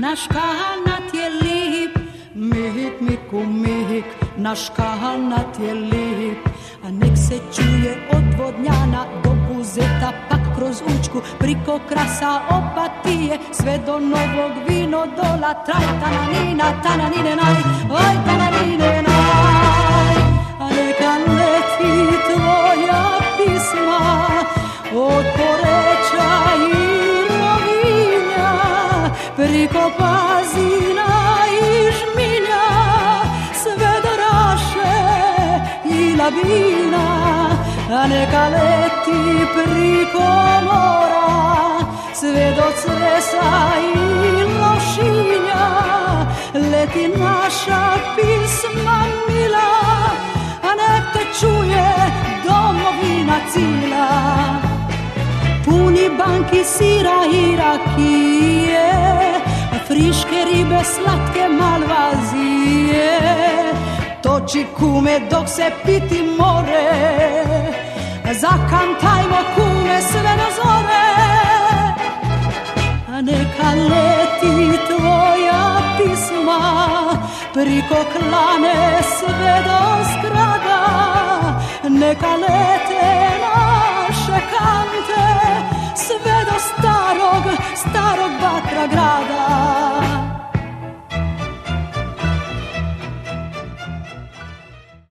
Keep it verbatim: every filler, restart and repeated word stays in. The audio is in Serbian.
naš kanat je lip, mik, miku, mik, naš kanat je lip. A nek se čuje od Vodnjana do Buzeta, pak kroz Učku, priko Krasa, Opatije, sve do Novog Vinodola. Traj, tananina, tananine, naj, oj, tananine, naj. A neka leti tvoja pisma od Poreča i Rovinja, priko Pazina i Žminja, sve do Raše i Labina. A neka leti priko mora, sve do Cresa i Lošinja, leti naša pisma mila, a nek te čuje domovina cila. Puni banki sira i rakije, friške ribe, slatke malvazije, toči kume dok se piti more, zakantajmo kume sve do zore. A neka leti tvoja pisma priko Klane sve do Zgrada, neka lete naše kante sve do starog, starog Batra grada.